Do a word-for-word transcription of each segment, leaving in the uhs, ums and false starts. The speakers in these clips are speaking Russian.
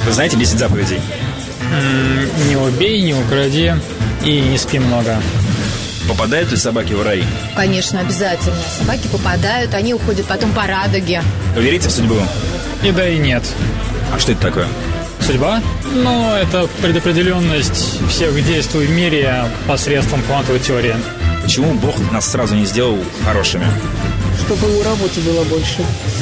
Вы знаете десять заповедей? М-м, не убей, не укради и не спи много. Попадают ли собаки в рай? Конечно, обязательно. Собаки попадают, они уходят потом по радуге. Вы верите в судьбу? И да, и нет. А что это такое? Судьба? Ну, это предопределенность всех действий в мире посредством квантовой теории. Почему Бог нас сразу не сделал хорошими? Чтобы его работы было больше.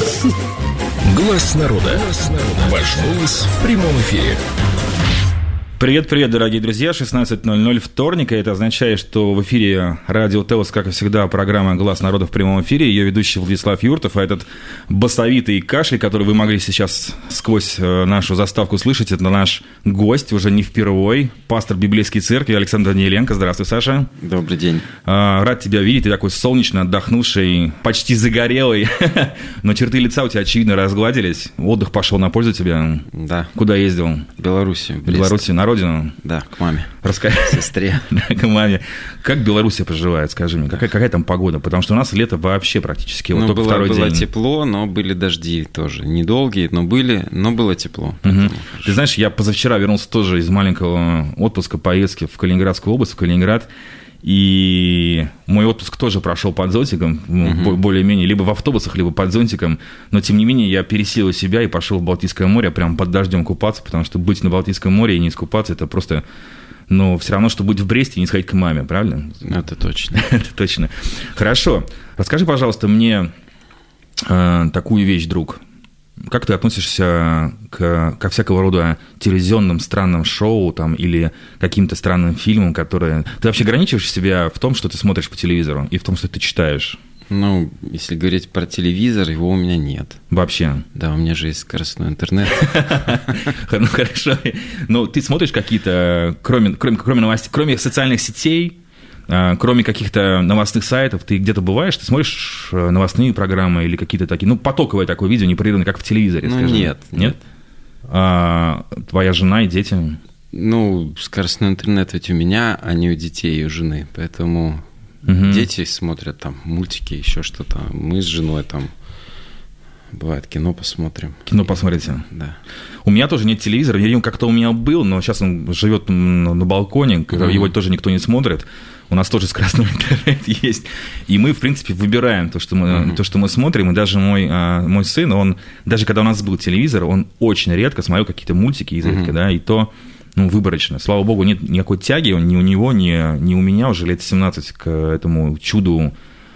Глаз народа. Ваш голос в прямом эфире. Привет-привет, дорогие друзья, шестнадцать ноль ноль вторника, это означает, что в эфире Радио ТЭОС, как и всегда, программа «Глаз народа» в прямом эфире, ее ведущий Владислав Юртов, а этот басовитый кашель, который вы могли сейчас сквозь нашу заставку слышать, это наш гость, уже не впервой, пастор Библейской церкви Александр Даниленко. Здравствуй, Саша. Добрый день. Рад тебя видеть, ты такой солнечный, отдохнувший, почти загорелый, но черты лица у тебя, очевидно, разгладились, отдых пошел на пользу тебе. Да. Куда ездил? В Беларуси. В Беларуси, народ. Да, к маме. Расскажи. Сестре. К маме. Как Белоруссия поживает, скажи мне? Какая, какая там погода? Потому что у нас лето вообще практически. Вот ну, только было, второй было день. тепло, но были дожди тоже. Недолгие, но были, но было тепло. Угу. Ты знаешь, я позавчера вернулся тоже из маленького отпуска, поездки в Калининградскую область, в Калининград. И мой отпуск тоже прошел под зонтиком, uh-huh. более-менее, либо в автобусах, либо под зонтиком. Но, тем не менее, я пересилил себя и пошел в Балтийское море, прям под дождем купаться, потому что быть на Балтийском море и не искупаться, это просто, ну, все равно, что быть в Бресте и не сходить к маме, правильно? Это точно. Это точно. Хорошо. Расскажи, пожалуйста, мне э, такую вещь, друг. Как ты относишься к, ко всякого рода телевизионным странным шоу там, или каким-то странным фильмам, которые... Ты вообще ограничиваешь себя в том, что ты смотришь по телевизору, и в том, что ты читаешь? Ну, если говорить про телевизор, его у меня нет. Вообще? Да, у меня же есть скоростной интернет. Ну, хорошо. Но ты смотришь какие-то, кроме новостей, кроме социальных сетей, кроме каких-то новостных сайтов, ты где-то бываешь, ты смотришь новостные программы или какие-то такие, ну, потоковое такое видео, непрерывное, как в телевизоре, ну, скажем. Нет, нет. Нет? А твоя жена и дети? Ну, скоростной интернет ведь у меня, а не у детей и у жены, поэтому угу. дети смотрят там мультики, еще что-то, мы с женой там, бывает, кино посмотрим. Кино посмотрите? Да. У меня тоже нет телевизора, я как-то у меня был, но сейчас он живет на балконе, mm-hmm. его тоже никто не смотрит. У нас тоже скоростной интернет есть. И мы, в принципе, выбираем то, что мы, mm-hmm. то, что мы смотрим. И даже мой, мой сын, он, даже когда у нас был телевизор, он очень редко смотрел какие-то мультики изредка, mm-hmm. да, и то, ну, выборочно. Слава богу, нет никакой тяги ни у него, ни, ни у меня уже лет семнадцать к этому чуду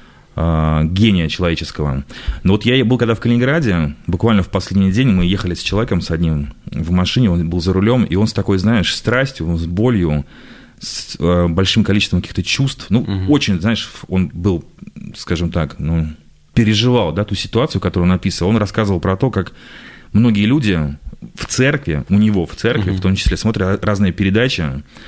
гения человеческого. Но вот я был когда в Калининграде, буквально в последний день мы ехали с человеком, с одним в машине, он был за рулем, и он с такой, знаешь, страстью, с болью, с э, большим количеством каких-то чувств, ну, угу. очень, знаешь, он был, скажем так, ну, переживал, да, ту ситуацию, которую он описывал. Он рассказывал про то, как многие люди в церкви, у него в церкви, угу. в том числе, смотрят разные передачи,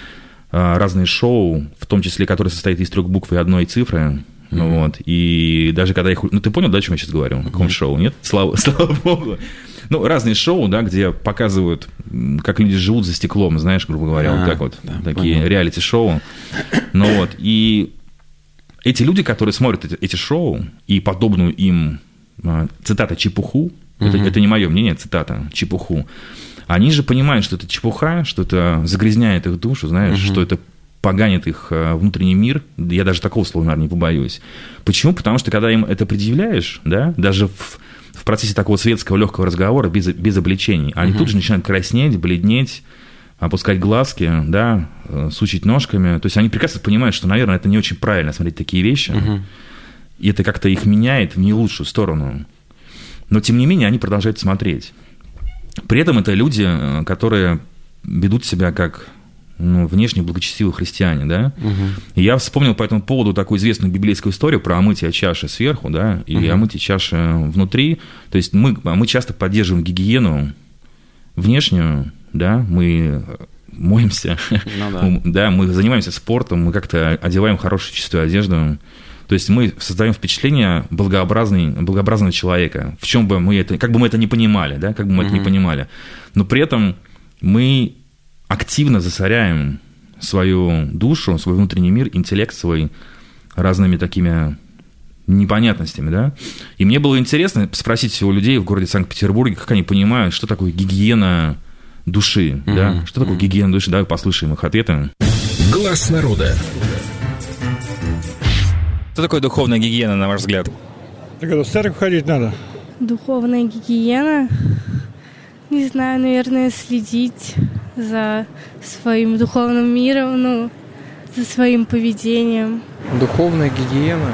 разные шоу, в том числе, которые состоят из трех букв и одной цифры. Ну mm-hmm. вот, и даже когда их... Ну, ты понял, да, о чем я сейчас говорю? О каком mm-hmm. шоу, нет? Слава, слава богу. Ну, разные шоу, да, где показывают, как люди живут за стеклом, знаешь, грубо говоря, а, вот так вот. Да, такие понял. Реалити-шоу. Ну вот, и эти люди, которые смотрят эти, эти шоу и подобную им, цитата, чепуху, mm-hmm. это, это не мое мнение, цитата, чепуху, они же понимают, что это чепуха, что это загрязняет их душу, знаешь, mm-hmm. что это поганит их внутренний мир, я даже такого слова, наверное, не побоюсь. Почему? Потому что, когда им это предъявляешь, да, даже в, в процессе такого светского легкого разговора, без, без обличений, они uh-huh. тут же начинают краснеть, бледнеть, опускать глазки, да, сучить ножками. То есть они прекрасно понимают, что, наверное, это не очень правильно смотреть такие вещи, uh-huh. и это как-то их меняет в не лучшую сторону. Но, тем не менее, они продолжают смотреть. При этом это люди, которые ведут себя как... ну, внешне благочестивые христиане, да. Угу. И я вспомнил по этому поводу такую известную библейскую историю про омытие чаши сверху, да, и угу. омытие чаши внутри. То есть мы, мы часто поддерживаем гигиену внешнюю, да, мы моемся, ну, да. да, мы занимаемся спортом, мы как-то одеваем хорошую чистую одежду. То есть мы создаем впечатление благообразного человека, в чем бы мы это, как бы мы это не понимали, да, как бы мы угу. это не понимали. Но при этом мы активно засоряем свою душу, свой внутренний мир, интеллект свой разными такими непонятностями, да. И мне было интересно спросить у людей в городе Санкт-Петербурге, как они понимают, что такое гигиена души, mm-hmm. да? Что такое mm-hmm. гигиена души? Давай послушаем их ответы. Глаз народа. Что такое духовная гигиена, на ваш взгляд? Так это в церковь ходить надо. Духовная гигиена? Не знаю, наверное, следить за своим духовным миром, ну, за своим поведением. Духовная гигиена?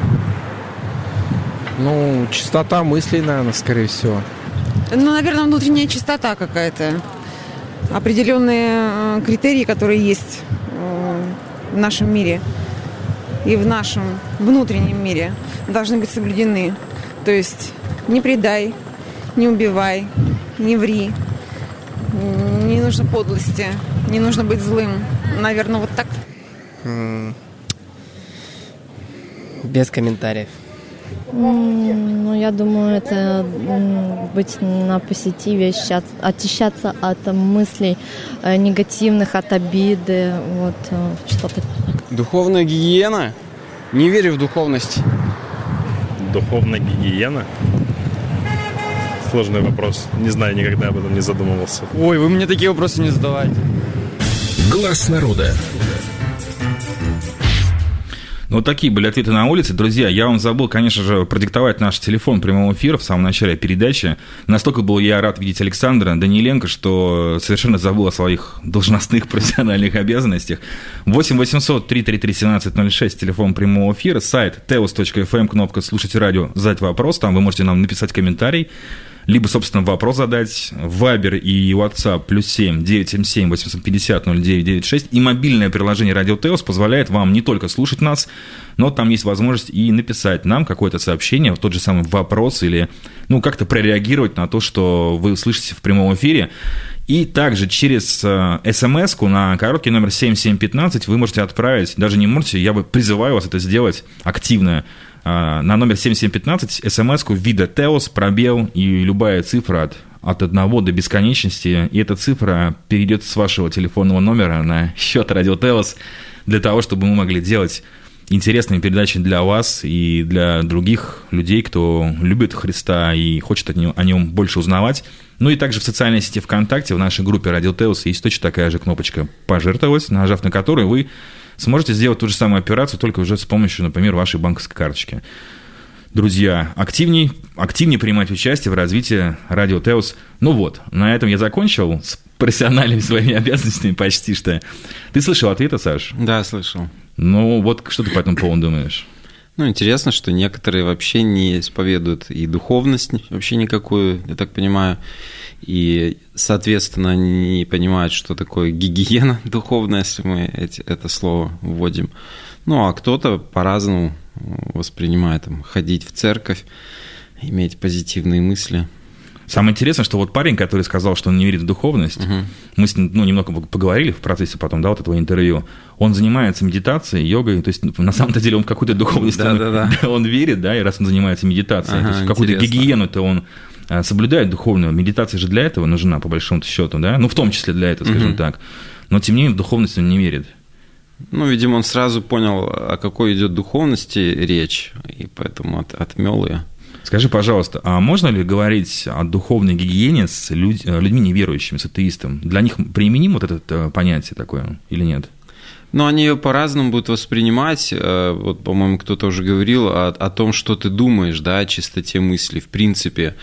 Ну, чистота мыслей, наверное, скорее всего. Ну, наверное, внутренняя чистота какая-то. Определенные критерии, которые есть в нашем мире и в нашем внутреннем мире, должны быть соблюдены. То есть не предай, не убивай, не ври, не нужно подлости, не нужно быть злым. Наверное, вот так. Без комментариев. Ну, я думаю, это быть на позитиве, очищаться от мыслей негативных, от обиды, вот что-то. Духовная гигиена? Не верю в духовность. Духовная гигиена? Сложный вопрос. Не знаю, никогда об этом не задумывался. Ой, вы мне такие вопросы не задавайте. Глаз народа. Ну, вот такие были ответы на улице. Друзья, я вам забыл, конечно же, продиктовать наш телефон прямого эфира в самом начале передачи. Настолько был я рад видеть Александра Даниленко, что совершенно забыл о своих должностных профессиональных обязанностях. восемь восемьсот триста тридцать три семнадцать ноль шесть, телефон прямого эфира, сайт теос точка эф эм, кнопка «Слушайте радио», задать вопрос, там вы можете нам написать комментарий, либо, собственно, вопрос задать. Вайбер и WhatsApp плюс семь девятьсот семьдесят семь восемьсот пятьдесят ноль девять девяносто шесть. И мобильное приложение Радио Теос позволяет вам не только слушать нас, но там есть возможность и написать нам какое-то сообщение, тот же самый вопрос, или ну, как-то прореагировать на то, что вы услышите в прямом эфире. И также через смс-ку на короткий номер семь семь пятнадцать вы можете отправить, даже не можете, я бы призываю вас это сделать активно, на номер семь семь пятнадцать смс-ку вида Теос, пробел и любая цифра от, от одного до бесконечности, и эта цифра перейдет с вашего телефонного номера на счет Радио Теос для того, чтобы мы могли делать интересные передачи для вас и для других людей, кто любит Христа и хочет о нем, о нем больше узнавать. Ну и также в социальной сети ВКонтакте, в нашей группе Радио Теос есть точно такая же кнопочка «Пожертвовать», нажав на которую вы сможете сделать ту же самую операцию, только уже с помощью, например, вашей банковской карточки. Друзья, активней, активнее принимать участие в развитии Радио Теос. Ну вот, на этом я закончил с профессиональными своими обязанностями почти что. Ты слышал ответы, Саш? Да, слышал. Ну вот, что ты по этому поводу думаешь? Ну, интересно, что некоторые вообще не исповедуют и духовность вообще никакую, я так понимаю, и, соответственно, не понимают, что такое гигиена духовная, если мы эти, это слово вводим. Ну, а кто-то по-разному воспринимает, там, ходить в церковь, иметь позитивные мысли. Самое интересное, что вот парень, который сказал, что он не верит в духовность, uh-huh. мы с ним ну, немного поговорили в процессе потом, да, вот этого интервью, он занимается медитацией, йогой, то есть на самом-то деле он в какую-то духовность он, он верит, да, и раз он занимается медитацией, ага, то есть какую-то гигиену-то он соблюдает духовную, медитация же для этого нужна, по большому счету, да, ну в том числе для этого, скажем uh-huh. так, но тем не менее в духовность он не верит. Ну, видимо, он сразу понял, о какой идет духовности речь, и поэтому от, отмел ее. Скажи, пожалуйста, а можно ли говорить о духовной гигиене с людь, людьми неверующими, с атеистом? Для них применимо вот это понятие такое или нет? Ну, они ее по-разному будут воспринимать. Вот, по-моему, кто-то уже говорил о, о том, что ты думаешь, да, о чистоте мысли. В принципе,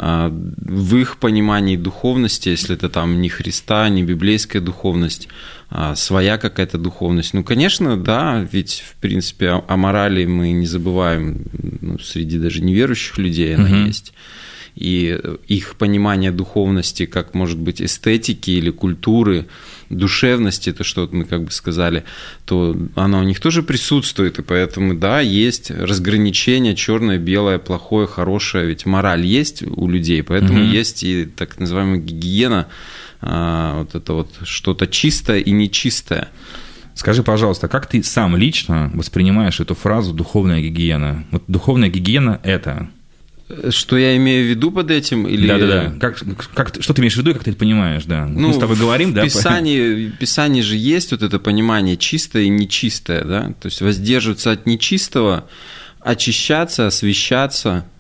в их понимании духовности, если это там не Христа, не библейская духовность, а своя какая-то духовность. Ну, конечно, да, ведь, в принципе, о, о морали мы не забываем, ну, среди даже неверующих людей она mm-hmm. есть. И их понимание духовности, как, может быть, эстетики или культуры, душевности, то, что мы как бы сказали, то оно у них тоже присутствует, и поэтому, да, есть разграничение черное, белое, плохое, хорошее, ведь мораль есть у людей, поэтому mm-hmm. есть и так называемая гигиена, вот это вот что-то чистое и нечистое. Скажи, пожалуйста, как ты сам лично воспринимаешь эту фразу «духовная гигиена»? Вот духовная гигиена – это… Что я имею в виду под этим? Или... Да-да-да. Как, как, что ты имеешь в виду и как ты это понимаешь? Да. Ну, мы с тобой говорим, в да? Писании, в Писании же есть вот это понимание чистое и нечистое, да? То есть воздерживаться от нечистого, очищаться, освещаться,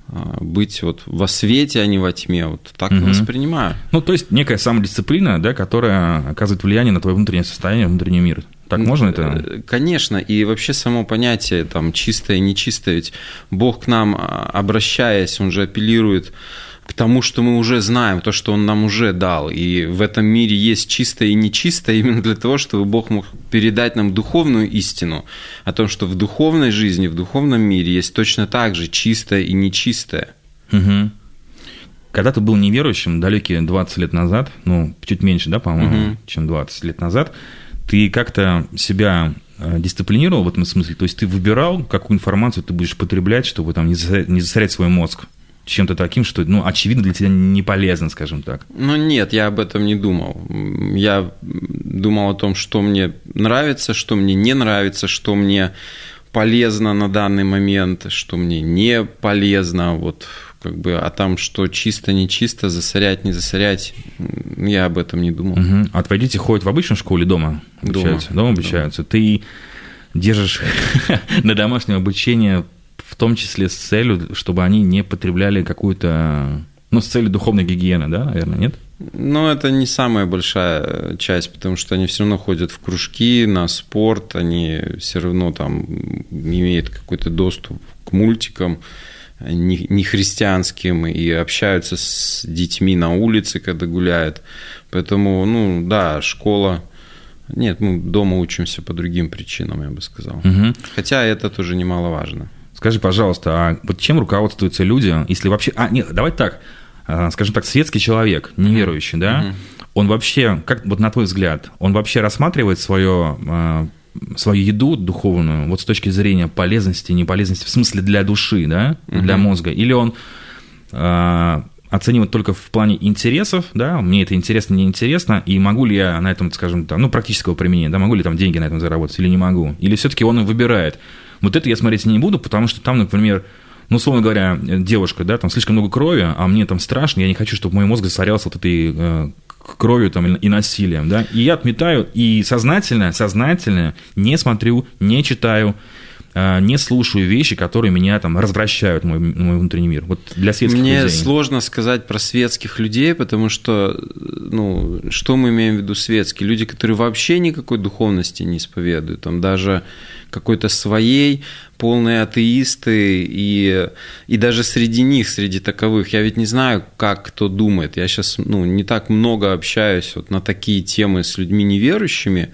быть вот во свете, а не во тьме. Вот так угу. воспринимаю. Ну, то есть некая самодисциплина, да, которая оказывает влияние на твое внутреннее состояние, внутренний мир. Так можно это? Конечно, и вообще само понятие там чистое и нечистое, ведь Бог к нам, обращаясь, Он же апеллирует к тому, что мы уже знаем, то, что Он нам уже дал. И в этом мире есть чистое и нечистое именно для того, чтобы Бог мог передать нам духовную истину о том, что в духовной жизни, в духовном мире есть точно так же чистое и нечистое. Угу. Когда ты был неверующим, далекие двадцать лет назад, ну, чуть меньше, да, по-моему, угу. чем двадцать лет назад, ты как-то себя дисциплинировал в этом смысле? То есть ты выбирал, какую информацию ты будешь потреблять, чтобы там не засорять свой мозг чем-то таким, что, ну, очевидно, для тебя не полезно, скажем так? Ну, нет, я об этом не думал. Я думал о том, что мне нравится, что мне не нравится, что мне полезно на данный момент, что мне не полезно, вот, как бы, а там, что чисто, не чисто, засорять, не засорять, я об этом не думал. Угу. А твои дети ходят в обычную школу или дома обучаются? Дома, дома обучаются. Дома. Ты держишь на домашнем обучении в том числе с целью, чтобы они не потребляли какую-то, ну, с целью духовной гигиены, да, наверное, нет? Ну, это не самая большая часть, потому что они все равно ходят в кружки, на спорт, они все равно там имеют какой-то доступ к мультикам нехристианским и общаются с детьми на улице, когда гуляют. Поэтому, ну, да, школа... Нет, мы дома учимся по другим причинам, я бы сказал. Угу. Хотя это тоже немаловажно. Скажи, пожалуйста, а вот чем руководствуются люди, если вообще... А, нет, давай так, скажем так, светский человек, неверующий, да, угу. он вообще, как вот на твой взгляд, он вообще рассматривает свое, свою еду духовную вот с точки зрения полезности, неполезности, в смысле для души, да, угу. для мозга, или он оценивать только в плане интересов, да, мне это интересно, не интересно, и могу ли я на этом, скажем, там, ну, практического применения, да, могу ли там деньги на этом заработать или не могу, или все-таки он выбирает. Вот это я смотреть не буду, потому что там, например, ну, условно говоря, девушка, да, там слишком много крови, а мне там страшно, я не хочу, чтобы мой мозг засорялся вот этой э, кровью там, и насилием, да, и я отметаю, и сознательно, сознательно не смотрю, не читаю, не слушаю вещи, которые меня там развращают мой, мой внутренний мир. Вот для светских Мне людей. Сложно сказать про светских людей, потому что, ну, что мы имеем в виду светские? Люди, которые вообще никакой духовности не исповедуют, там даже какой-то своей, полные атеисты, и, и даже среди них, среди таковых, я ведь не знаю, как кто думает. Я сейчас, ну, не так много общаюсь вот на такие темы с людьми неверующими,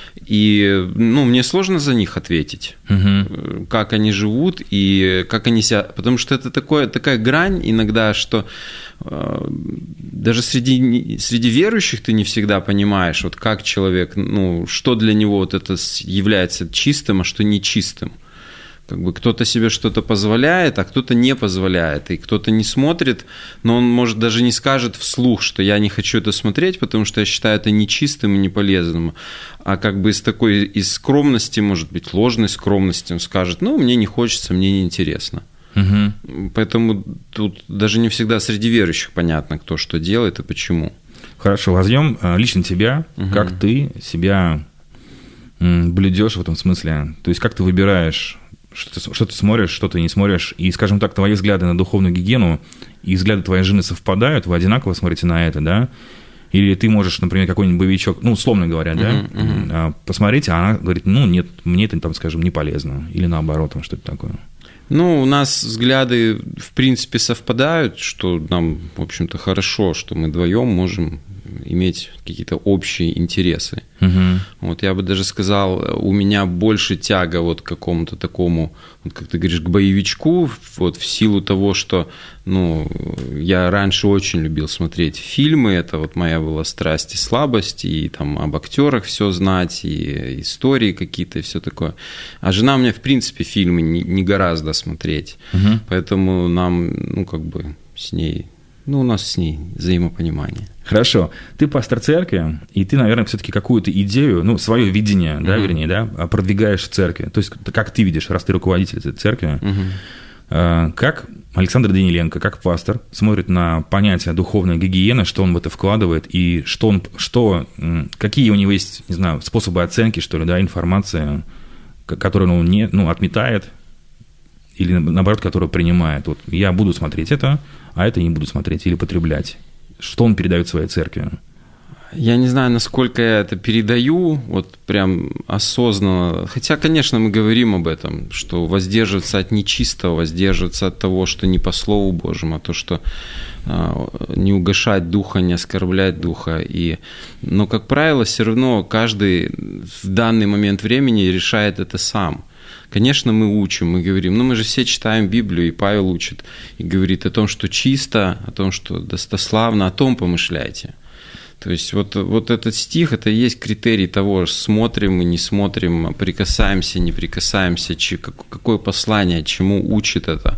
и, ну, мне сложно за них ответить, угу. как они живут и как они себя... Потому что это такое, такая грань иногда, что э, даже среди, среди верующих ты не всегда понимаешь, вот как человек, ну, что для него вот это является чистым, а что нечистым. Как бы кто-то себе что-то позволяет, а кто-то не позволяет, и кто-то не смотрит, но он, может, даже не скажет вслух, что я не хочу это смотреть, потому что я считаю это нечистым и неполезным, а как бы из такой, из скромности, может быть, ложной скромности он скажет, ну, мне не хочется, мне не интересно. Угу. Поэтому тут даже не всегда среди верующих понятно, кто что делает и почему. Хорошо, возьмем лично тебя, угу. как ты себя блюдешь в этом смысле, то есть как ты выбираешь, Что ты, что ты смотришь, что ты не смотришь, и, скажем так, твои взгляды на духовную гигиену и взгляды твоей жены совпадают, вы одинаково смотрите на это, да? Или ты можешь, например, какой-нибудь боевичок, ну, условно говоря, да, uh-huh, uh-huh. посмотреть, а она говорит, ну, нет, мне это, там, скажем, не полезно, или наоборот, там что-то такое. Ну, у нас взгляды, в принципе, совпадают, что нам, в общем-то, хорошо, что мы вдвоем можем иметь какие-то общие интересы. Угу. Вот я бы даже сказал, у меня больше тяга вот к какому-то такому, вот как ты говоришь, к боевичку, вот в силу того, что, ну, я раньше очень любил смотреть фильмы, это вот моя была страсть и слабость, и там об актерах все знать, и истории какие-то, и все такое. А жена у меня, в принципе, фильмы не, не гораздо смотреть, угу. поэтому нам, ну, как бы с ней... Ну, у нас с ней взаимопонимание. Хорошо. Ты пастор церкви, и ты, наверное, все-таки какую-то идею, ну, свое видение, да, mm-hmm. вернее, да, продвигаешь в церкви. То есть, как ты видишь, раз ты руководитель этой церкви, mm-hmm. как Александр Даниленко, как пастор, смотрит на понятие духовной гигиены, что он в это вкладывает, и что он, что, какие у него есть, не знаю, способы оценки, что ли, да, информация, которую он не, ну, отметает, или, наоборот, которую принимает. Вот я буду смотреть это, а это не буду смотреть или потреблять. Что он передает своей церкви? Я не знаю, насколько я это передаю, вот прям осознанно. Хотя, конечно, мы говорим об этом, что воздерживаться от нечистого, воздерживаться от того, что не по Слову Божьему, а то, что не угашать духа, не оскорблять духа. И... Но, как правило, все равно каждый в данный момент времени решает это сам. Конечно, мы учим, мы говорим, ну мы же все читаем Библию, и Павел учит, и говорит о том, что чисто, о том, что достославно, о том помышляйте. То есть вот, вот этот стих, это и есть критерий того, смотрим мы, не смотрим, прикасаемся, не прикасаемся, какое послание, чему учит это,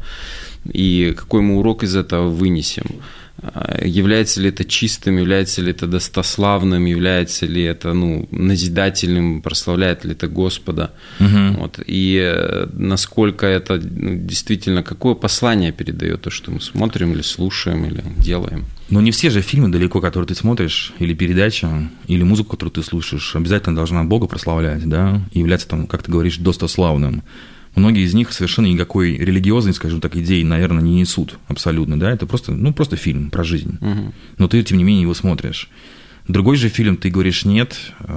и какой мы урок из этого вынесем. Является ли это чистым, является ли это достославным, является ли это ну, назидательным, прославляет ли это Господа. Угу. Вот. И насколько это ну, действительно, какое послание передает то, что мы смотрим или слушаем, или делаем. Но не все же фильмы далеко, которые ты смотришь, или передача, или музыку, которую ты слушаешь, обязательно должна Бога прославлять, да, и являться, там, как ты говоришь, достославным. Многие из них совершенно никакой религиозной, скажем так, идеи, наверное, не несут абсолютно, да, это просто, ну, просто фильм про жизнь, угу. Но ты, тем не менее, его смотришь. Другой же фильм, ты говоришь, нет,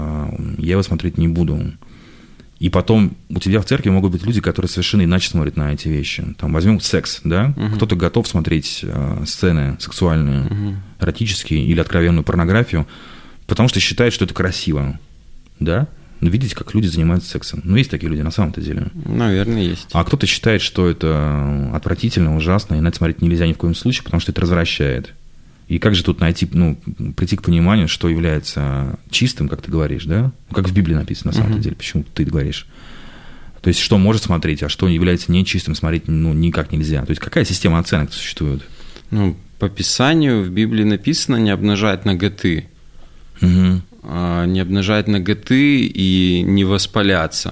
я его смотреть не буду. И потом у тебя в церкви могут быть люди, которые совершенно иначе смотрят на эти вещи. Там возьмем секс, да, угу. Кто-то готов смотреть сцены сексуальные, угу. эротические или откровенную порнографию, потому что считает, что это красиво, да. Ну, видите, как люди занимаются сексом. Ну, есть такие люди на самом-то деле. Наверное, есть. А кто-то считает, что это отвратительно, ужасно, и на это смотреть нельзя ни в коем случае, потому что это развращает. И как же тут найти, ну, прийти к пониманию, что является чистым, как ты говоришь, да? Как в Библии написано, на самом-то деле, почему ты говоришь. То есть, что может смотреть, а что является нечистым, смотреть ну, никак нельзя. То есть, какая система оценок существует? Ну, по Писанию в Библии написано не обнажать наготы. Угу. Не обнажать наготы и не воспаляться.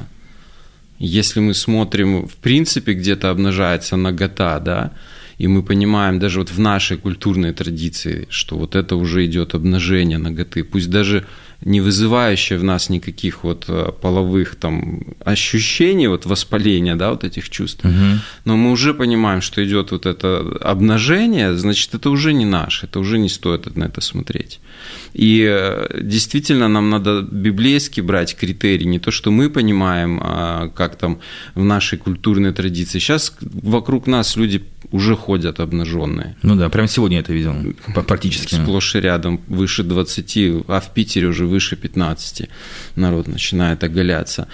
Если мы смотрим, в принципе, где-то обнажается нагота, да, и мы понимаем даже вот в нашей культурной традиции, что вот это уже идет обнажение наготы, пусть даже не вызывающее в нас никаких вот половых там ощущений, вот воспаления, да, вот этих чувств, угу. Но мы уже понимаем, что идет вот это обнажение, значит, это уже не наше, это уже не стоит на это смотреть. И действительно нам надо библейски брать критерии, не то, что мы понимаем, а как там в нашей культурной традиции. Сейчас вокруг нас люди уже ходят обнаженные. Ну да, прямо сегодня это видел, практически. Сплошь и рядом, выше двадцати, а в Питере уже выше пятнадцати народ начинает оголяться.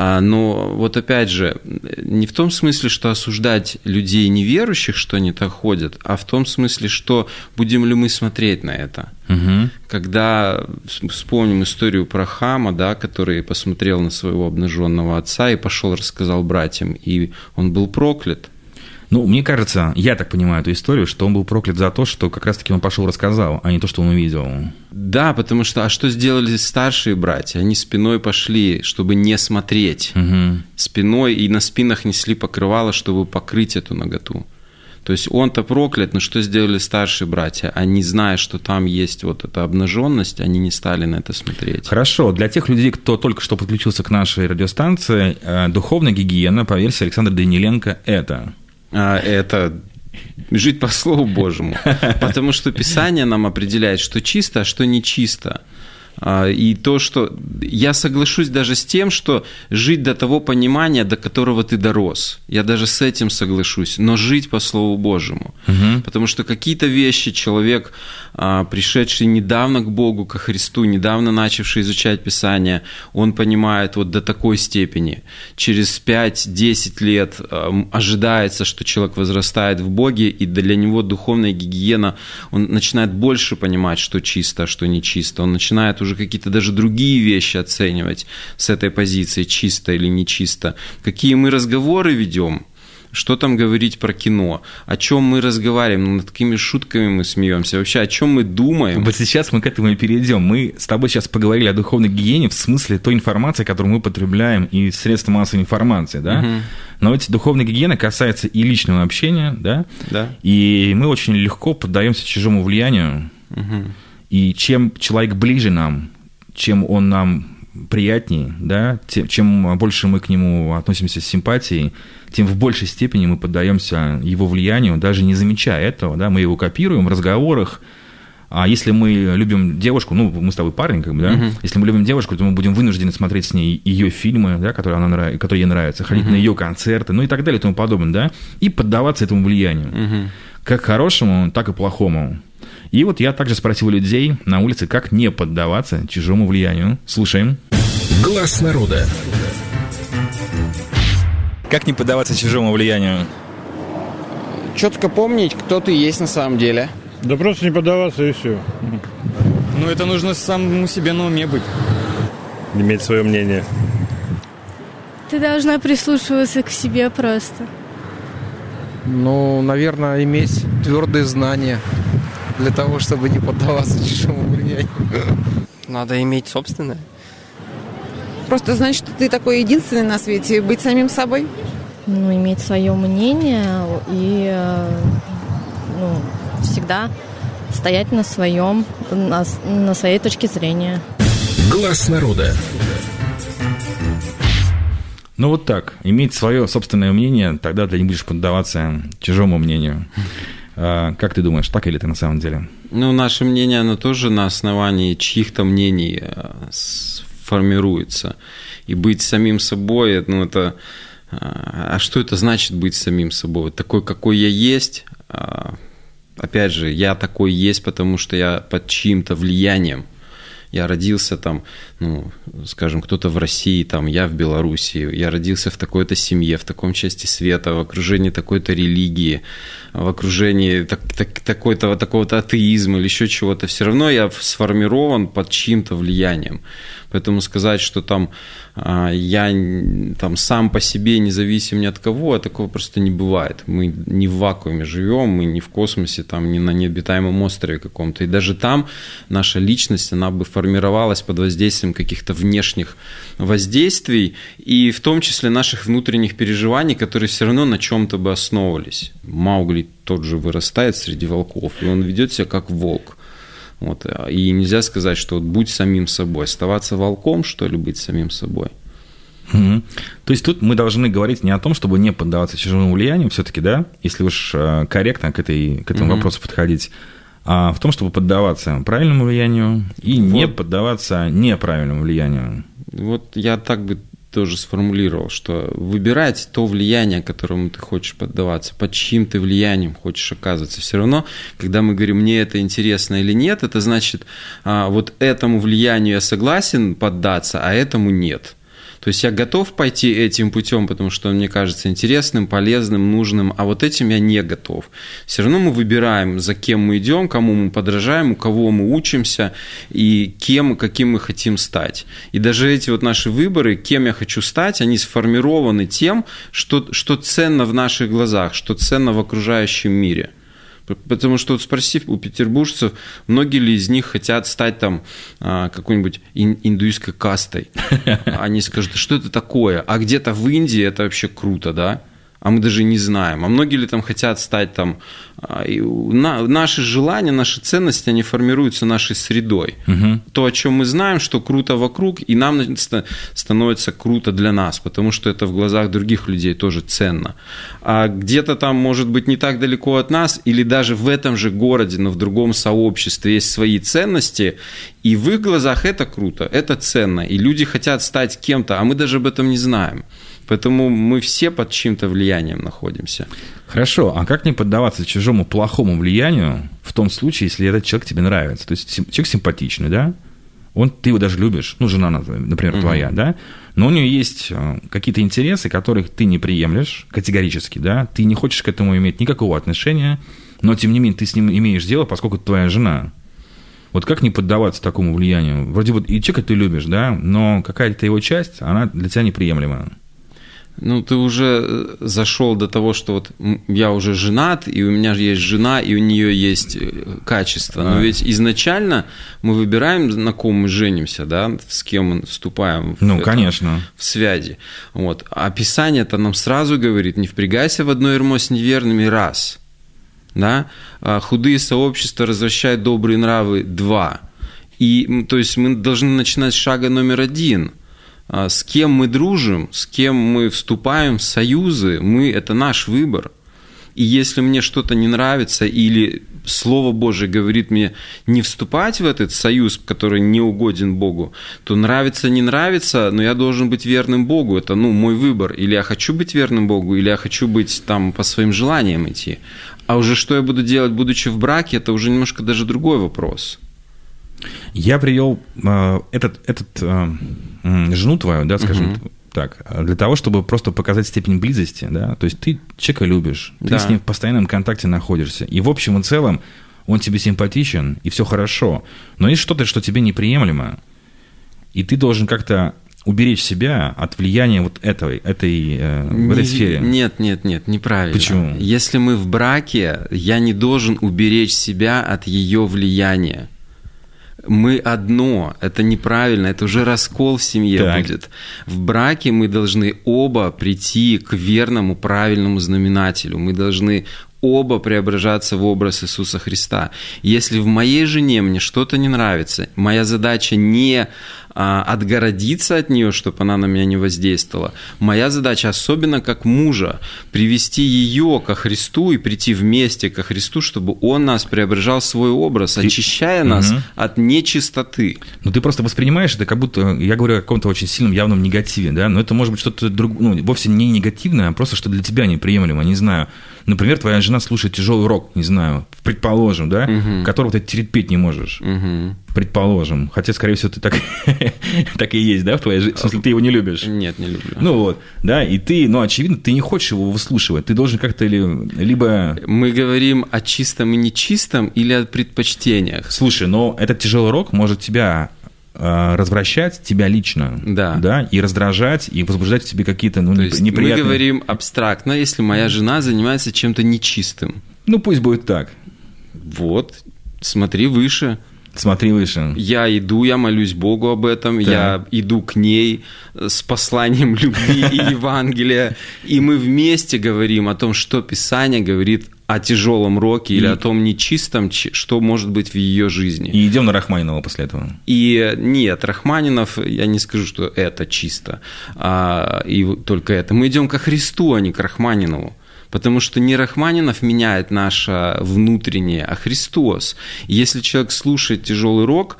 Но вот опять же, не в том смысле, что осуждать людей неверующих, что они так ходят, а в том смысле, что будем ли мы смотреть на это. Угу. Когда вспомним историю про Хама, да, который посмотрел на своего обнаженного отца и пошел рассказал братьям, и он был проклят. Ну, мне кажется, я так понимаю эту историю, что он был проклят за то, что как раз-таки он пошел рассказал, а не то, что он увидел. Да, потому что, а что сделали старшие братья? Они спиной пошли, чтобы не смотреть. Угу. Спиной и на спинах несли покрывало, чтобы покрыть эту наготу. То есть он-то проклят, но что сделали старшие братья? Они, зная, что там есть вот эта обнаженность, они не стали на это смотреть. Хорошо, для тех людей, кто только что подключился к нашей радиостанции, духовная гигиена, по версии Александра Даниленко, это... Это жить по Слову Божьему, потому что Писание нам определяет, что чисто, а что нечисто. И то, что я соглашусь даже с тем, что жить до того понимания, до которого ты дорос, я даже с этим соглашусь, но жить по Слову Божьему. Угу. Потому что какие-то вещи человек, пришедший недавно к Богу, ко Христу, недавно начавший изучать Писание, он понимает вот до такой степени. Через пять-десять лет ожидается, что человек возрастает в Боге, и для него духовная гигиена, он начинает больше понимать, что чисто, а что нечисто. Он начинает уже какие-то даже другие вещи оценивать с этой позиции, чисто или нечисто. Какие мы разговоры ведем, что там говорить про кино, о чем мы разговариваем, над какими шутками мы смеемся, вообще о чем мы думаем. Вот сейчас мы к этому и перейдем. Мы с тобой сейчас поговорили о духовной гигиене в смысле той информации, которую мы потребляем, и средств массовой информации, да? Угу. Но ведь духовная гигиена касается и личного общения, да? Да. И мы очень легко поддаемся чужому влиянию. Угу. И чем человек ближе нам, чем он нам приятнее, да, тем, чем больше мы к нему относимся с симпатией, тем в большей степени мы поддаемся его влиянию, даже не замечая этого, да, мы его копируем в разговорах. А если мы любим девушку, ну, мы с тобой парень, как бы, да, uh-huh. если мы любим девушку, то мы будем вынуждены смотреть с ней ее фильмы, да, которые, она нрав... которые ей нравятся, ходить uh-huh. на ее концерты, ну и так далее и тому подобное, да, и поддаваться этому влиянию. Uh-huh. Как хорошему, так и плохому. И вот я также спросил у людей на улице, как не поддаваться чужому влиянию. Слушаем. Глаз народа. Как не поддаваться чужому влиянию? Четко помнить, кто ты есть на самом деле. Да просто не поддаваться и все. Ну, это нужно самому себе на уме быть. Иметь свое мнение. Ты должна прислушиваться к себе просто. Ну, наверное, иметь твердые знания для того, чтобы не поддаваться чужому влиянию. Надо иметь собственное. Просто знать, что ты такой единственный на свете, быть самим собой. Ну, иметь свое мнение и, ну, всегда стоять на своем, на, на своей точке зрения. Глаз народа. Ну вот так, иметь свое собственное мнение, тогда ты не будешь поддаваться чужому мнению. А, как ты думаешь, так или это на самом деле? Ну, наше мнение, оно тоже на основании чьих-то мнений формируется. И быть самим собой, ну это... А что это значит быть самим собой? Такой, какой я есть... Опять же, я такой есть, потому что я под чьим-то влиянием. Я родился там, ну, скажем, кто-то в России, там, я в Белоруссии. Я родился в такой-то семье, в таком части света, в окружении такой-то религии, в окружении так, так, такой-то, такого-то атеизма или еще чего-то. Все равно я сформирован под чьим-то влиянием. Поэтому сказать, что там я там сам по себе независим ни от кого, такого просто не бывает. Мы не в вакууме живем, мы не в космосе, там, не на необитаемом острове каком-то. И даже там наша личность, она бы формировалась под воздействием каких-то внешних воздействий, и в том числе наших внутренних переживаний, которые все равно на чем-то бы основывались. Маугли тот же вырастает среди волков, и он ведет себя как волк. Вот. И нельзя сказать, что вот будь самим собой. Оставаться волком, что ли, быть самим собой. Угу. То есть тут мы должны говорить не о том, чтобы не поддаваться чужому влиянию, все-таки, да, если уж корректно к, этой, к этому угу. вопросу подходить, а в том, чтобы поддаваться правильному влиянию и вот. не поддаваться неправильному влиянию. Вот я так бы тоже сформулировал, что выбирать то влияние, которому ты хочешь поддаваться, под чьим ты влиянием хочешь оказываться. Все равно, когда мы говорим, мне это интересно или нет, это значит, вот этому влиянию я согласен поддаться, а этому нет. То есть я готов пойти этим путем, потому что он мне кажется интересным, полезным, нужным, а вот этим я не готов. Все равно мы выбираем, за кем мы идем, кому мы подражаем, у кого мы учимся и кем, каким мы хотим стать. И даже эти вот наши выборы, кем я хочу стать, они сформированы тем, что, что ценно в наших глазах, что ценно в окружающем мире. Потому что вот спроси у петербуржцев, многие ли из них хотят стать там какой-нибудь индуистской кастой. Они скажут, что это такое? А где-то в Индии это вообще круто, да? А мы даже не знаем. А многие ли там хотят стать там... Наши желания, наши ценности, они формируются нашей средой. Угу. То, о чем мы знаем, что круто вокруг, и нам становится круто для нас, потому что это в глазах других людей тоже ценно. А где-то там, может быть, не так далеко от нас, или даже в этом же городе, но в другом сообществе есть свои ценности, и в их глазах это круто, это ценно, и люди хотят стать кем-то, а мы даже об этом не знаем. Поэтому мы все под чьим-то влиянием находимся. Хорошо, а как не поддаваться чужому плохому влиянию в том случае, если этот человек тебе нравится? То есть человек симпатичный, да? Он, ты его даже любишь, ну, жена, например, угу. твоя, да? Но у нее есть какие-то интересы, которых ты не приемлешь категорически, да? Ты не хочешь к этому иметь никакого отношения, но, тем не менее, ты с ним имеешь дело, поскольку это твоя жена. Вот как не поддаваться такому влиянию? Вроде вот и человека ты любишь, да? Но какая-то его часть, она для тебя неприемлема. Ну, ты уже зашел до того, что вот я уже женат, и у меня же есть жена, и у нее есть качество. Но а. ведь изначально мы выбираем, на ком мы женимся, да, с кем мы вступаем в, ну, это, конечно. в связи. Вот. А Писание-то нам сразу говорит, не впрягайся в одно ярмо с неверными, раз. Да? А худые сообщества развращают добрые нравы, два. И, то есть мы должны начинать с шага номер один. С кем мы дружим, с кем мы вступаем в союзы, мы, это наш выбор. И если мне что-то не нравится, или Слово Божие говорит мне не вступать в этот союз, который не угоден Богу, то нравится, не нравится, но я должен быть верным Богу. Это, ну, мой выбор. Или я хочу быть верным Богу, или я хочу быть там по своим желаниям идти. А уже что я буду делать, будучи в браке, это уже немножко даже другой вопрос. Я привел э, этот, этот, э, жену твою, да, скажем, uh-huh. так, для того, чтобы просто показать степень близости, да, то есть ты человека любишь, ты да. с ним в постоянном контакте находишься, и в общем и целом он тебе симпатичен, и все хорошо, но есть что-то, что тебе неприемлемо, и ты должен как-то уберечь себя от влияния вот этой, этой, э, в этой не, сфере. Нет, нет, нет, неправильно. Почему? Если мы в браке, я не должен уберечь себя от ее влияния. Мы одно, это неправильно, это уже раскол в семье так. будет. В браке мы должны оба прийти к верному, правильному знаменателю. Мы должны оба преображаться в образ Иисуса Христа. Если в моей жене мне что-то не нравится, моя задача не а, отгородиться от нее, чтобы она на меня не воздействовала. Моя задача, особенно как мужа, привести ее ко Христу и прийти вместе ко Христу, чтобы Он нас преображал в свой образ, ты... очищая нас угу. от нечистоты. Ну, ты просто воспринимаешь это, как будто, я говорю о каком-то очень сильном явном негативе, да, но это может быть что-то другое, ну, вовсе не негативное, а просто что для тебя неприемлемо, не знаю. Например, твоя жена слушает тяжелый рок, не знаю, предположим, да, угу. которого ты терпеть не можешь. Угу. Предположим. Хотя, скорее всего, ты так, так и есть, да, в твоей жизни. В смысле, ты его не любишь. Нет, не люблю. Ну вот, да, и ты, ну, очевидно, ты не хочешь его выслушивать. Ты должен как-то ли, либо... Мы говорим о чистом и нечистом или о предпочтениях? Слушай, но этот тяжелый рок может тебя развращать, тебя лично, да. Да, и раздражать, и возбуждать в тебе какие-то, ну, то есть неприятные... Мы говорим абстрактно, если моя жена занимается чем-то нечистым. Ну, пусть будет так. Вот, смотри выше. Смотри выше. Я иду, я молюсь Богу об этом, да. Я иду к ней с посланием любви и Евангелия, и мы вместе говорим о том, что Писание говорит о тяжелом роке и... или о том нечистом, что может быть в ее жизни. И идем на Рахманинова после этого. И нет, Рахманинов, я не скажу, что это чисто, а, и только это. Мы идем ко Христу, а не к Рахманинову. Потому что не Рахманинов меняет наше внутреннее, а Христос. И если человек слушает тяжелый рок,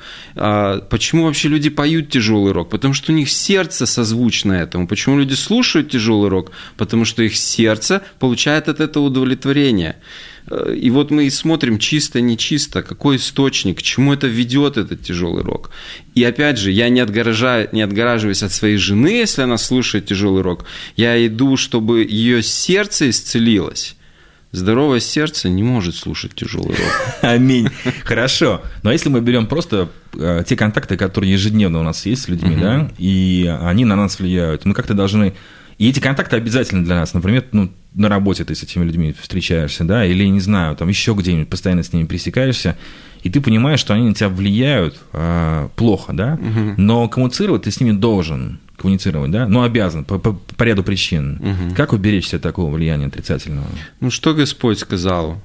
почему вообще люди поют тяжелый рок? Потому что у них сердце созвучно этому. Почему люди слушают тяжелый рок? Потому что их сердце получает от этого удовлетворение. И вот мы и смотрим чисто, нечисто, какой источник, к чему это ведет, этот тяжелый рок. И опять же, я не, отгоражаю, не отгораживаюсь от своей жены, если она слушает тяжелый рок. Я иду, чтобы ее сердце исцелилось. Здоровое сердце не может слушать тяжелый рок. Аминь. Хорошо. Но если мы берем просто э, те контакты, которые ежедневно у нас есть с людьми, угу. да, и они на нас влияют, мы как-то должны... И эти контакты обязательны для нас. Например, ну, на работе ты с этими людьми встречаешься, да, или, не знаю, там еще где-нибудь постоянно с ними пересекаешься, и ты понимаешь, что они на тебя влияют э, плохо, да, угу. но коммуницировать ты с ними должен коммуницировать, да, но обязан по, по, по ряду причин. Угу. Как уберечься от такого влияния отрицательного? Ну, что Господь сказал?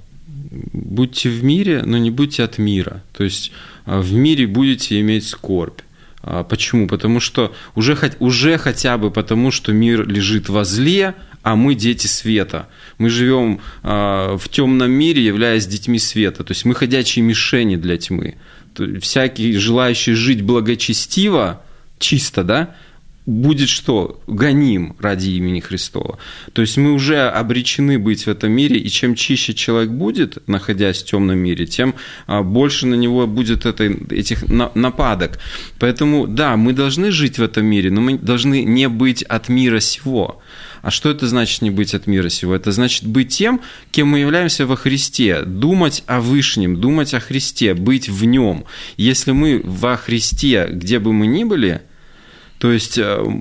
Будьте в мире, но не будьте от мира. То есть в мире будете иметь скорбь. Почему? Потому что уже, уже хотя бы потому, что мир лежит во зле, а мы дети света. Мы живем в темном мире, являясь детьми света. То есть мы ходячие мишени для тьмы. Всякий, желающий жить благочестиво, чисто, да, будет что? Гоним ради имени Христова. То есть мы уже обречены быть в этом мире, и чем чище человек будет, находясь в темном мире, тем больше на него будет это, этих нападок. Поэтому, да, мы должны жить в этом мире, но мы должны не быть от мира сего. А что это значит не быть от мира сего? Это значит быть тем, кем мы являемся во Христе, думать о Вышнем, думать о Христе, быть в Нем. Если мы во Христе, где бы мы ни были, то есть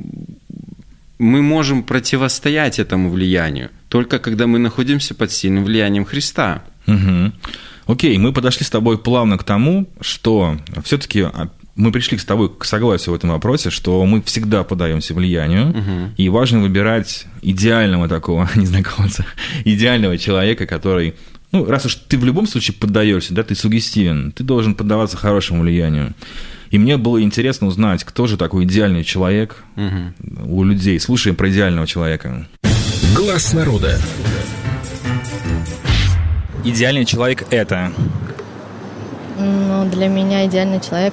мы можем противостоять этому влиянию только когда мы находимся под сильным влиянием Христа. Угу. Окей, мы подошли с тобой плавно к тому, что все-таки мы пришли с тобой к согласию в этом вопросе, что мы всегда поддаемся влиянию, угу. и важно выбирать идеального такого незнакомца, идеального человека, который ну, раз уж ты в любом случае поддаешься, да, ты суггестивен, ты должен поддаваться хорошему влиянию. И мне было интересно узнать, кто же такой идеальный человек угу. у людей. Слушаем про идеального человека. Глаз народа. Идеальный человек – это? Ну, для меня идеальный человек,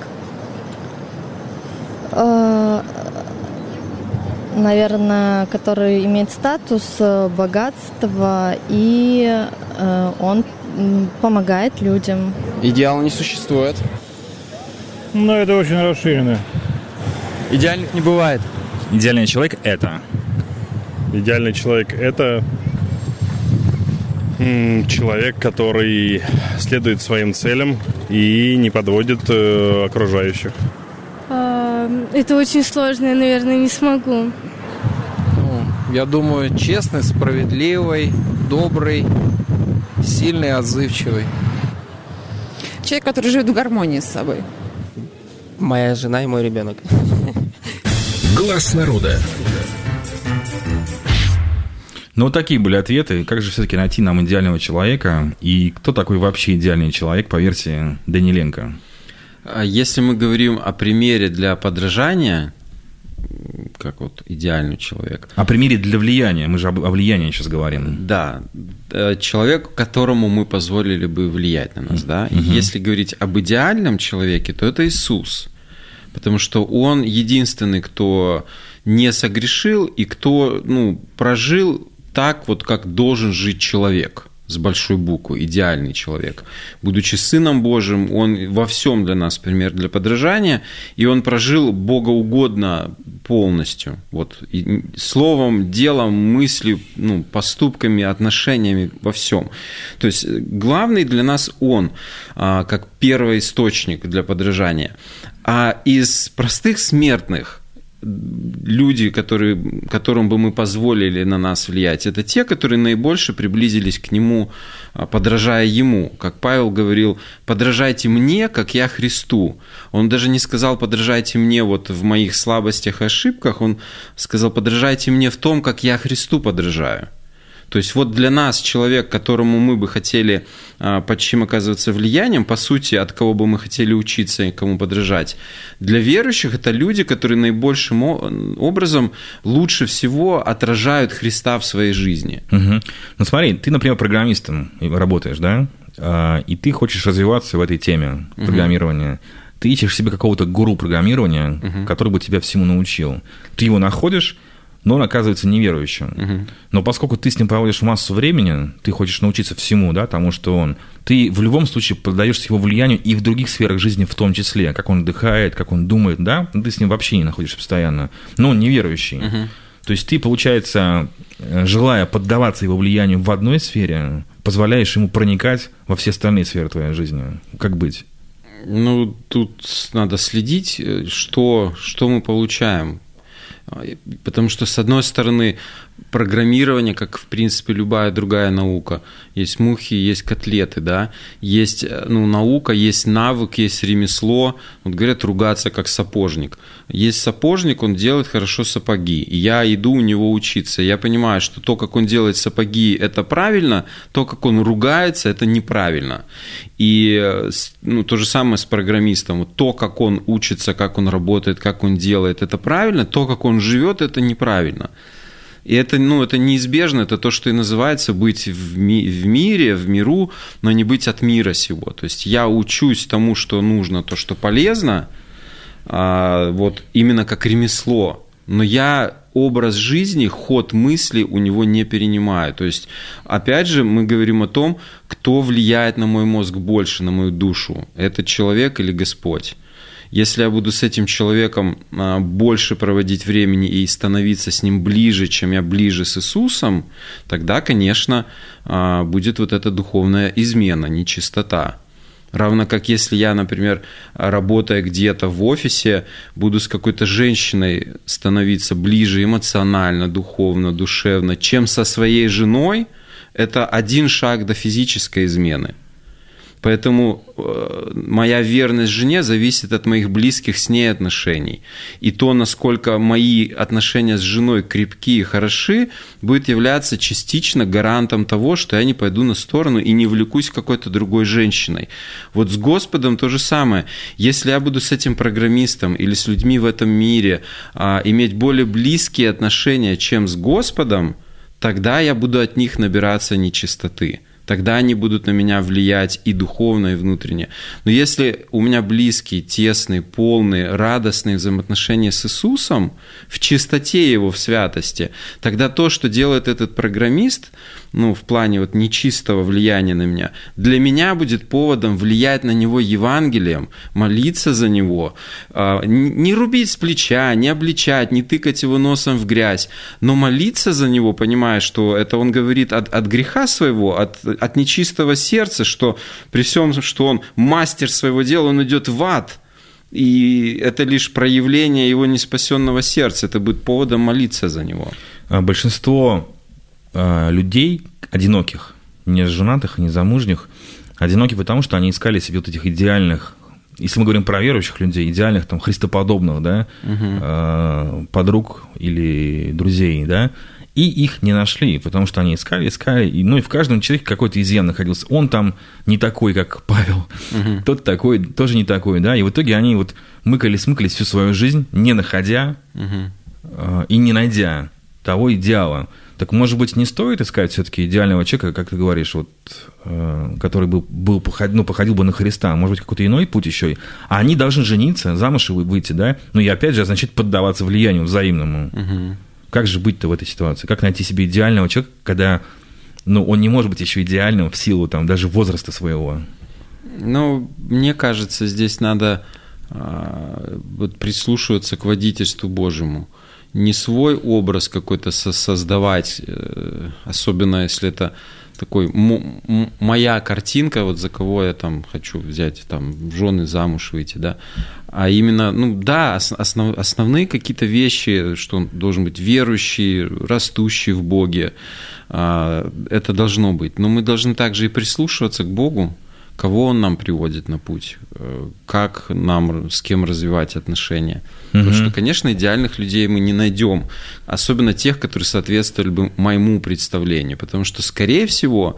э, наверное, который имеет статус, богатство, и э, он помогает людям. Идеала не существует. Ну, это очень расширено. Идеальных не бывает. Идеальный человек – это? Идеальный человек – это м, человек, который следует своим целям и не подводит э, окружающих. Это очень сложно, я, наверное, не смогу. Ну, я думаю, честный, справедливый, добрый, сильный, отзывчивый. Человек, который живет в гармонии с собой. Моя жена и мой ребенок. Глаз народа. Ну, вот такие были ответы. Как же все-таки найти нам идеального человека? И кто такой вообще идеальный человек по версии Даниленко? Если мы говорим о примере для подражания, как вот идеальный человек. О примере для влияния. Мы же о влиянии сейчас говорим. Да. Человек, которому мы позволили бы влиять на нас. Да? И угу. если говорить об идеальном человеке, то это Иисус. Потому что Он единственный, кто не согрешил и кто ну, прожил так, вот, как должен жить человек. С большой буквы, идеальный человек. Будучи Сыном Божьим, Он во всем для нас пример для подражания, и Он прожил богоугодно полностью. Вот, и словом, делом, мыслью, ну, поступками, отношениями, во всем. То есть главный для нас Он, как первоисточник для подражания. А из простых смертных люди, которые, которым бы мы позволили на нас влиять, это те, которые наибольше приблизились к Нему, подражая Ему. Как Павел говорил, подражайте мне, как я Христу. Он даже не сказал, подражайте мне вот в моих слабостях и ошибках, он сказал, подражайте мне в том, как я Христу подражаю. То есть вот для нас человек, которому мы бы хотели, под чьим оказываться влиянием, по сути, от кого бы мы хотели учиться и кому подражать, для верующих это люди, которые наибольшим образом лучше всего отражают Христа в своей жизни. Угу. Ну смотри, ты, например, программистом работаешь, да? И ты хочешь развиваться в этой теме программирования. Угу. Ты ищешь себе какого-то гуру программирования, угу. который бы тебя всему научил. Ты его находишь, но он оказывается неверующим. Угу. Но поскольку ты с ним проводишь массу времени, ты хочешь научиться всему, да, тому, что он, ты в любом случае поддаешься его влиянию и в других сферах жизни в том числе, как он отдыхает, как он думает, да, ты с ним вообще не находишься постоянно, но он неверующий. Угу. То есть ты, получается, желая поддаваться его влиянию в одной сфере, позволяешь ему проникать во все остальные сферы твоей жизни. Как быть? Ну, тут надо следить, что, что мы получаем. Потому что, с одной стороны, программирование, как, в принципе, любая другая наука, есть мухи, есть котлеты, да, есть ну, наука, есть навык, есть ремесло, вот говорят, ругаться как сапожник. Есть сапожник, он делает хорошо сапоги, и я иду у него учиться, я понимаю, что то, как он делает сапоги, это правильно, то, как он ругается, это неправильно. И ну, то же самое с программистом, вот то, как он учится, как он работает, как он делает, это правильно, то, как он живет, это неправильно. И это, ну, это неизбежно, это то, что и называется быть в, ми- в мире, в миру, но не быть от мира сего. То есть я учусь тому, что нужно, то, что полезно, а, вот именно как ремесло, но я образ жизни, ход мысли у него не перенимаю. То есть, опять же, мы говорим о том, кто влияет на мой мозг больше, на мою душу, это человек или Господь. Если я буду с этим человеком больше проводить времени и становиться с ним ближе, чем я ближе с Иисусом, тогда, конечно, будет вот эта духовная измена, нечистота. Равно как если я, например, работая где-то в офисе, буду с какой-то женщиной становиться ближе эмоционально, духовно, душевно, чем со своей женой, это один шаг до физической измены. Поэтому э, моя верность жене зависит от моих близких с ней отношений. И то, насколько мои отношения с женой крепки и хороши, будет являться частично гарантом того, что я не пойду на сторону и не влекусь какой-то другой женщиной. Вот с Господом то же самое. Если я буду с этим программистом или с людьми в этом мире э, иметь более близкие отношения, чем с Господом, тогда я буду от них набираться нечистоты. Тогда они будут на меня влиять и духовно, и внутренне. Но если у меня близкие, тесные, полные, радостные взаимоотношения с Иисусом, в чистоте Его, в святости, тогда то, что делает этот программист, ну, в плане вот нечистого влияния на меня, для меня будет поводом влиять на него Евангелием, молиться за него, не рубить с плеча, не обличать, не тыкать его носом в грязь, но молиться за него, понимая, что это он говорит от, от греха своего, от, от нечистого сердца, что при всем, что он мастер своего дела, он идет в ад, и это лишь проявление его неспасенного сердца, это будет поводом молиться за него. Большинство людей одиноких, не женатых, не замужних, одиноки потому, что они искали себе вот этих идеальных, если мы говорим про верующих людей, идеальных там христоподобных, да, угу. подруг или друзей, да, и их не нашли, потому что они искали, искали, и, ну и в каждом человеке какой-то изъян находился. Он там не такой, как Павел, угу. тот такой, тоже не такой, да, и в итоге они вот мыкались-мыкались всю свою жизнь, не находя угу. и не найдя того идеала. Так, может быть, не стоит искать все-таки идеального человека, как ты говоришь, вот, э, который был, был походил, ну, походил бы на Христа, может быть, какой-то иной путь еще. А они должны жениться, замуж выйти, да? Ну и опять же, значит, поддаваться влиянию взаимному. Угу. Как же быть-то в этой ситуации? Как найти себе идеального человека, когда, ну, он не может быть еще идеальным в силу там даже возраста своего? Ну, мне кажется, здесь надо э, вот, прислушиваться к водительству Божьему. Не свой образ какой-то создавать, особенно если это такой м- моя картинка, вот за кого я там хочу взять там в жены, замуж выйти, да, а именно, ну да, основ, основные какие-то вещи, что он должен быть верующий, растущий в Боге, это должно быть, но мы должны также и прислушиваться к Богу, кого Он нам приводит на путь, как нам, с кем развивать отношения. Mm-hmm. Потому что, конечно, идеальных людей мы не найдем, особенно тех, которые соответствовали бы моему представлению, потому что, скорее всего,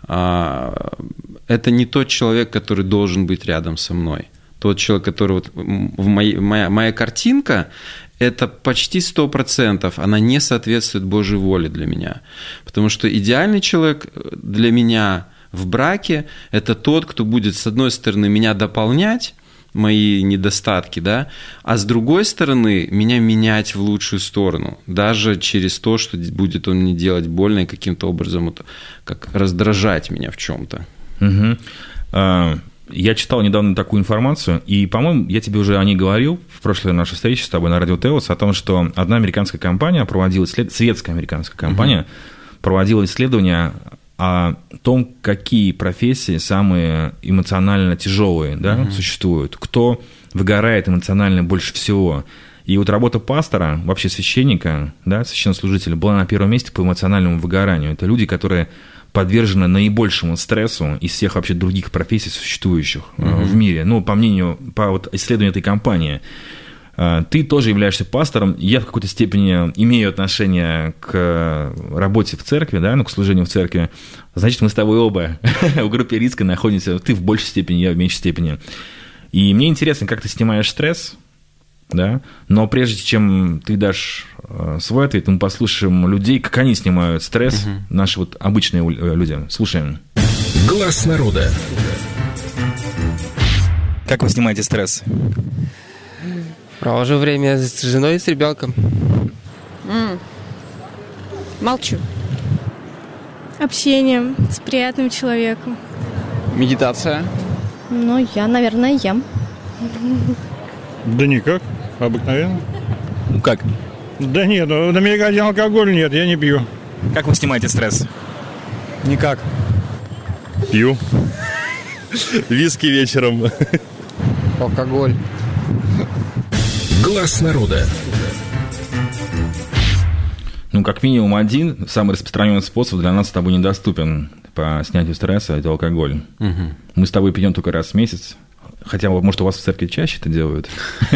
это не тот человек, который должен быть рядом со мной. Тот человек, который вот в моей, моя, моя картинка, это почти сто процентов, она не соответствует Божьей воле для меня. Потому что идеальный человек для меня в браке – это тот, кто будет, с одной стороны, меня дополнять, мои недостатки, да, а с другой стороны, меня менять в лучшую сторону, даже через то, что будет он мне делать больно и каким-то образом вот, как раздражать меня в чем-то. Угу. А, я читал недавно такую информацию, и, по-моему, я тебе уже о ней говорил в прошлой нашей встрече с тобой на Радио Теос, о том, что одна американская компания проводила, светская американская компания, угу. проводила исследования о том, какие профессии самые эмоционально тяжелые, да, mm-hmm. существуют, кто выгорает эмоционально больше всего. И вот работа пастора, вообще священника, да, священнослужителя, была на первом месте по эмоциональному выгоранию. Это люди, которые подвержены наибольшему стрессу из всех вообще других профессий, существующих mm-hmm. в мире. Ну, по мнению, по вот исследованию этой компании. Ты тоже являешься пастором, я в какой-то степени имею отношение к работе в церкви, да, ну, к служению в церкви, значит, мы с тобой оба в группе риска находимся, ты в большей степени, я в меньшей степени. И мне интересно, как ты снимаешь стресс, да, но прежде чем ты дашь свой ответ, мы послушаем людей, как они снимают стресс, угу. наши вот обычные люди. Слушаем. Глаз народа. Как вы снимаете стресс? Провожу время с женой и с ребенком. Mm. Молчу. Общением с приятным человеком. Медитация. Ну, я, наверное, ем. Да никак, обыкновенно. Ну как? Да нет, на меня один алкоголь нет, я не пью. Как вы снимаете стресс? Никак. Пью. Виски вечером. Алкоголь. Глаз народа. Ну, как минимум один, самый распространенный способ для нас с тобой недоступен. по снятию стресса – это алкоголь. Угу. Мы с тобой пьем только раз в месяц. Хотя, может, у вас в церкви чаще это делают?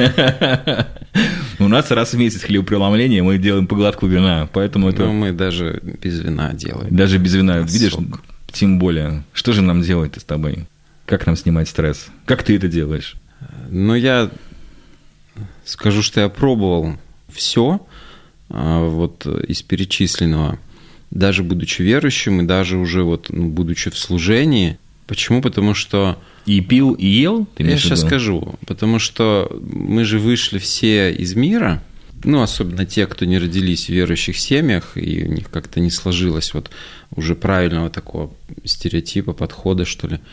У нас раз в месяц хлебопреломление, мы делаем по глотку вина, поэтому это... Ну, мы даже без вина делаем. Даже без вина, видишь, тем более. Что же нам делать с тобой? Как нам снимать стресс? Как ты это делаешь? Ну, я скажу, что я пробовал все вот из перечисленного, даже будучи верующим и даже уже вот, ну, будучи в служении. Почему? Потому что... И пил, и ел? Ты я сейчас скажу. Потому что мы же вышли все из мира, ну, особенно те, кто не родились в верующих семьях, и у них как-то не сложилось вот уже правильного такого стереотипа, подхода, что ли.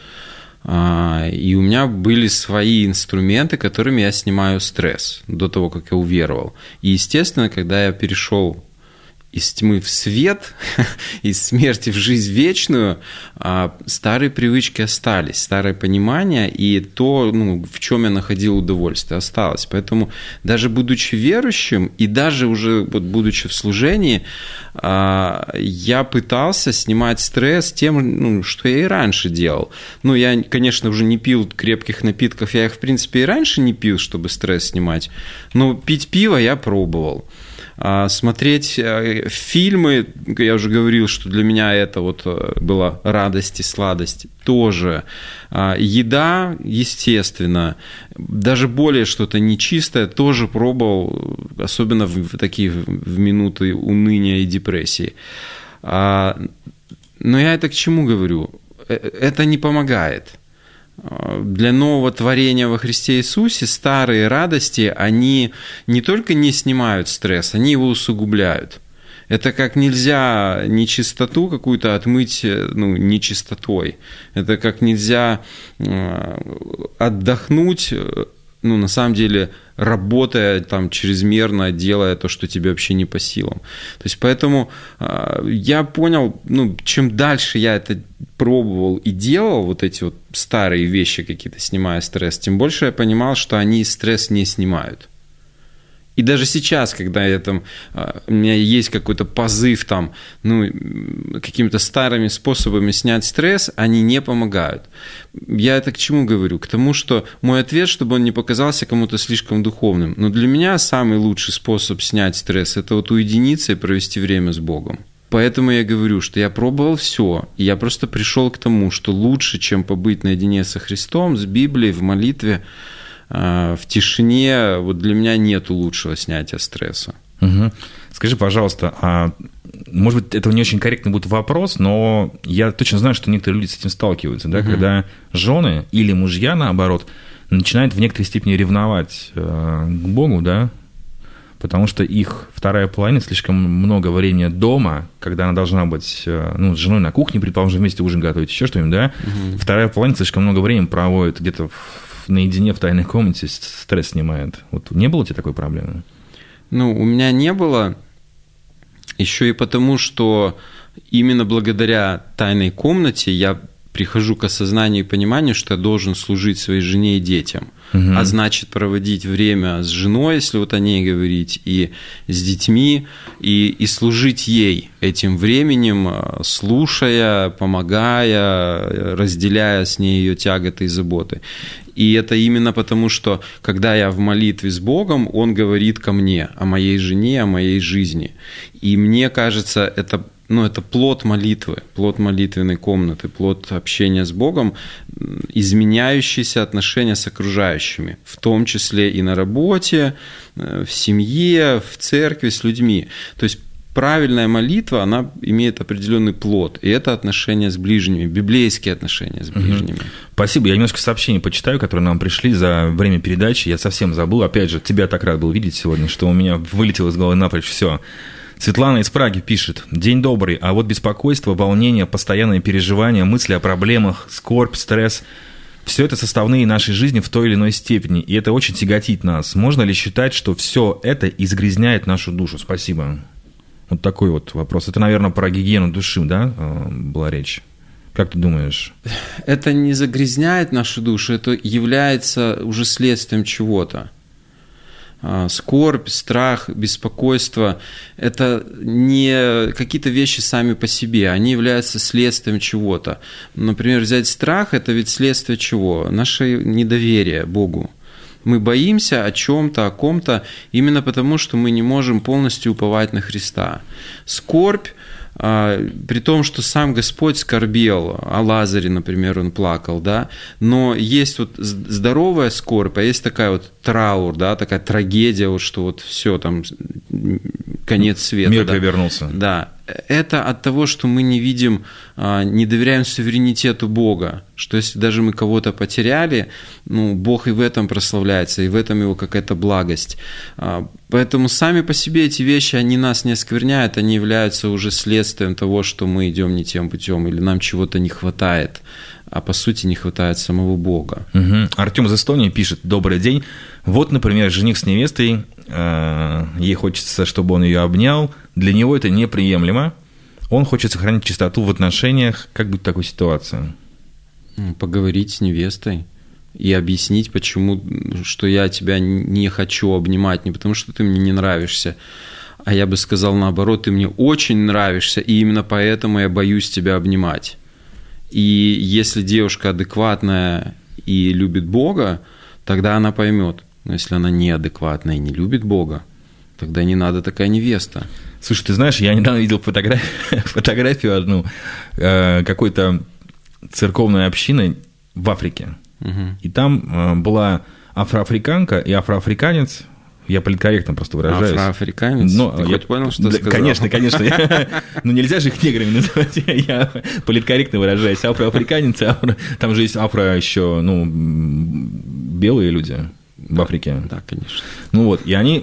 И у меня были свои инструменты, которыми я снимаю стресс до того, как я уверовал. И, естественно, когда я перешел из тьмы в свет, из смерти в жизнь вечную, старые привычки остались, старое понимание, и то, ну, в чем я находил удовольствие, осталось. Поэтому даже будучи верующим, и даже уже вот, будучи в служении, я пытался снимать стресс тем, ну, что я и раньше делал. Ну, я, конечно, уже не пил крепких напитков, я их, в принципе, и раньше не пил, чтобы стресс снимать, но пить пиво я пробовал. Смотреть фильмы, я уже говорил, что для меня это вот была радость и сладость, тоже. Еда, естественно, даже более что-то нечистое, тоже пробовал, особенно в такие в минуты уныния и депрессии. Но я это к чему говорю? Это не помогает. Для нового творения во Христе Иисусе старые радости, они не только не снимают стресс, они его усугубляют. Это как нельзя нечистоту какую-то отмыть, ну, нечистотой. Это как нельзя отдохнуть, ну, на самом деле, работая там чрезмерно, делая то, что тебе вообще не по силам. То есть, поэтому э, я понял, ну, чем дальше я это пробовал и делал, вот эти вот старые вещи какие-то, снимая стресс, тем больше я понимал, что они стресс не снимают. И даже сейчас, когда я, там, у меня есть какой-то позыв там, ну, какими-то старыми способами снять стресс, они не помогают. Я это к чему говорю? К тому, что мой ответ, чтобы он не показался кому-то слишком духовным. Но для меня самый лучший способ снять стресс – это вот уединиться и провести время с Богом. Поэтому я говорю, что я пробовал все, и я просто пришел к тому, что лучше, чем побыть наедине со Христом, с Библией, в молитве, в тишине, вот для меня нету лучшего снятия стресса. Угу. Скажи, пожалуйста, а может быть, это не очень корректный будет вопрос, но я точно знаю, что некоторые люди с этим сталкиваются, да, угу. Когда жены или мужья, наоборот, начинают в некоторой степени ревновать э, к Богу, да, потому что их вторая половина слишком много времени дома, когда она должна быть, ну, с женой на кухне, предположим, вместе ужин готовить, еще что-нибудь, да, угу. Вторая половина слишком много времени проводит где-то в наедине в тайной комнате, стресс снимает. Вот не было у тебя такой проблемы? Ну, у меня не было. Еще и потому, что именно благодаря тайной комнате я прихожу к осознанию и пониманию, что я должен служить своей жене и детям. Угу. А значит, проводить время с женой, если вот о ней говорить, и с детьми, и, и служить ей этим временем, слушая, помогая, разделяя с ней ее тяготы и заботы. И это именно потому, что когда я в молитве с Богом, Он говорит ко мне о моей жене, о моей жизни. И мне кажется, это, ну, это плод молитвы, плод молитвенной комнаты, плод общения с Богом, изменяющиеся отношения с окружающими, в том числе и на работе, в семье, в церкви, с людьми. То есть правильная молитва, она имеет определенный плод, и это отношения с ближними, библейские отношения с ближними. Угу. Спасибо. Я немножко сообщений почитаю, которые нам пришли за время передачи. Я совсем забыл. Опять же, тебя так рад был видеть сегодня, что у меня вылетело из головы напрочь все. Светлана из Праги пишет: «День добрый, а вот беспокойство, волнение, постоянные переживания, мысли о проблемах, скорбь, стресс – все это составные нашей жизни в той или иной степени, и это очень тяготит нас. Можно ли считать, что все это изгрязняет нашу душу?» Спасибо. Вот такой вот вопрос. Это, наверное, про гигиену души, да, была речь? Как ты думаешь? Это не загрязняет нашу душу, это является уже следствием чего-то. Скорбь, страх, беспокойство – это не какие-то вещи сами по себе, они являются следствием чего-то. Например, взять страх – это ведь следствие чего? Наше недоверие Богу. Мы боимся о чем-то, о ком-то, именно потому, что мы не можем полностью уповать на Христа. Скорбь, при том, что сам Господь скорбел, о Лазаре, например, он плакал, да, но есть вот здоровая скорбь, а есть такая вот траур, да, такая трагедия, вот что вот все там, конец света. Мир да. перевернулся. Да, это от того, что мы не видим, не доверяем суверенитету Бога, что если даже мы кого-то потеряли, ну, Бог и в этом прославляется, и в этом его какая-то благость. Поэтому сами по себе эти вещи, они нас не оскверняют, они являются уже следствием того, что мы идем не тем путем, или нам чего-то не хватает, а по сути не хватает самого Бога. Угу. Артем из Эстонии пишет: добрый день. Вот, например, жених с невестой, э, ей хочется, чтобы он ее обнял, для него это неприемлемо, он хочет сохранить чистоту в отношениях. Как быть в такой ситуации? Поговорить с невестой и объяснить, почему, что я тебя не хочу обнимать, не потому что ты мне не нравишься, а я бы сказал наоборот, ты мне очень нравишься, и именно поэтому я боюсь тебя обнимать. И если девушка адекватная и любит Бога, тогда она поймет. Но если она неадекватная и не любит Бога, тогда не надо такая невеста. Слушай, ты знаешь, я недавно видел фотографию, фотографию одну э, какой-то церковной общины в Африке. Угу. И там э, была афроафриканка и афроафриканец. Я политкорректно просто выражаюсь. Афроафриканец? Но ты я хоть понял, что да, сказал? Конечно, конечно. Ну, нельзя же их неграми называть. Я политкорректно выражаюсь. Афроафриканец, афро... там же есть афро еще, ну, белые люди в да, Африке. Да, конечно. Ну вот, и они...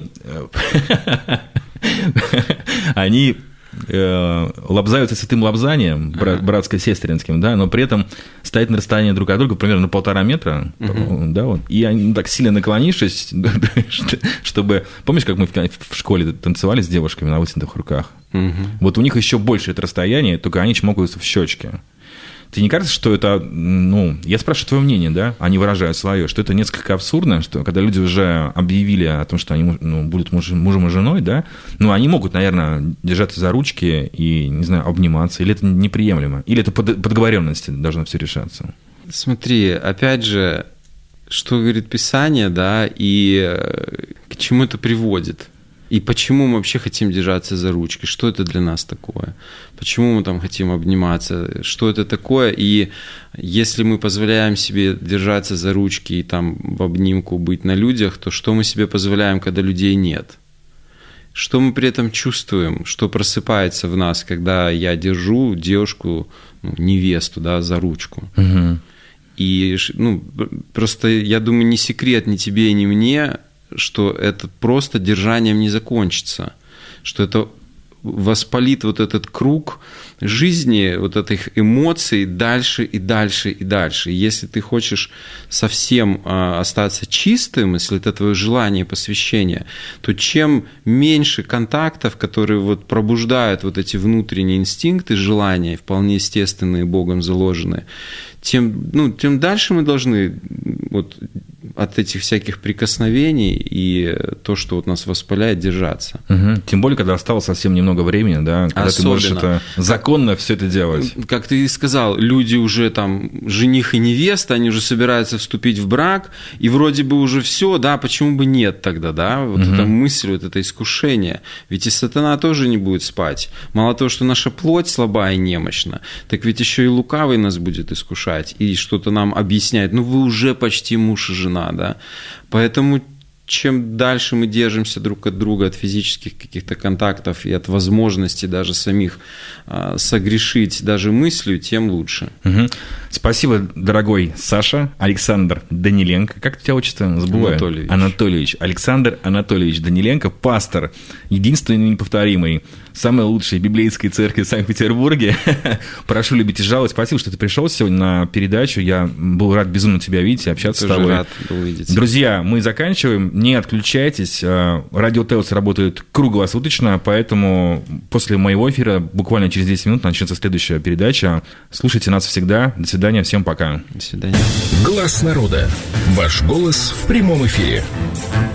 Они лобзаются святым лобзанием, брат, братско-сестринским, да, но при этом стоят на расстоянии друг от друга примерно на полтора метра, uh-huh. да, вот, и они так сильно наклонившись, чтобы... Помнишь, как мы в школе танцевали с девушками на вытянутых руках? Uh-huh. Вот у них еще больше это расстояние, только они чмокаются в щечки. Тебе не кажется, что это, ну, я спрашиваю твое мнение, да, они выражают свое, что это несколько абсурдно, что когда люди уже объявили о том, что они, ну, будут муж, мужем и женой, да, ну, они могут, наверное, держаться за ручки и, не знаю, обниматься, или это неприемлемо, или это по договоренности должно все решаться? Смотри, опять же, что говорит Писание, да, и к чему это приводит? И почему мы вообще хотим держаться за ручки? Что это для нас такое? Почему мы там хотим обниматься? Что это такое? И если мы позволяем себе держаться за ручки и там в обнимку быть на людях, то что мы себе позволяем, когда людей нет? Что мы при этом чувствуем? Что просыпается в нас, когда я держу девушку, ну, невесту, да, за ручку? Угу. И, ну, просто, я думаю, не секрет ни тебе, ни мне, что это просто держанием не закончится, что это воспалит вот этот круг жизни, вот этих эмоций дальше и дальше и дальше. И если ты хочешь совсем остаться чистым, если это твое желание и посвящение, то чем меньше контактов, которые вот пробуждают вот эти внутренние инстинкты, желания, вполне естественные, Богом заложенные, тем, ну, тем дальше мы должны вот от этих всяких прикосновений и то, что вот нас воспаляет, держаться. Угу. Тем более, когда осталось совсем немного времени, да, когда Особенно. Ты можешь это законно все это делать. Как ты и сказал, люди уже там, жених и невеста, они уже собираются вступить в брак, и вроде бы уже все, да, почему бы нет тогда, да, вот угу. эта мысль, вот это искушение. Ведь и сатана тоже не будет спать. Мало того, что наша плоть слаба и немощна, так ведь еще и лукавый нас будет искушать и что-то нам объяснять. Ну, вы уже почти муж и жена, да. Поэтому чем дальше мы держимся друг от друга, от физических каких-то контактов и от возможности даже самих э, согрешить даже мыслью, тем лучше. Угу. Спасибо, дорогой Саша. Александр Даниленко. Как у тебя отчество? Забываю. Анатольевич. Анатольевич. Александр Анатольевич Даниленко, пастор, единственный и неповторимый, самой лучшей библейской церкви в Санкт-Петербурге. Прошу любить и жаловать. Спасибо, что ты пришел сегодня на передачу. Я был рад безумно тебя видеть и общаться Тоже с тобой. Рад увидеть. Друзья, мы заканчиваем. Не отключайтесь. Радио Телс работает круглосуточно, поэтому после моего эфира буквально через десять минут начнется следующая передача. Слушайте нас всегда. До свидания. Всем пока. До свидания. Глаз народа. Ваш голос в прямом эфире.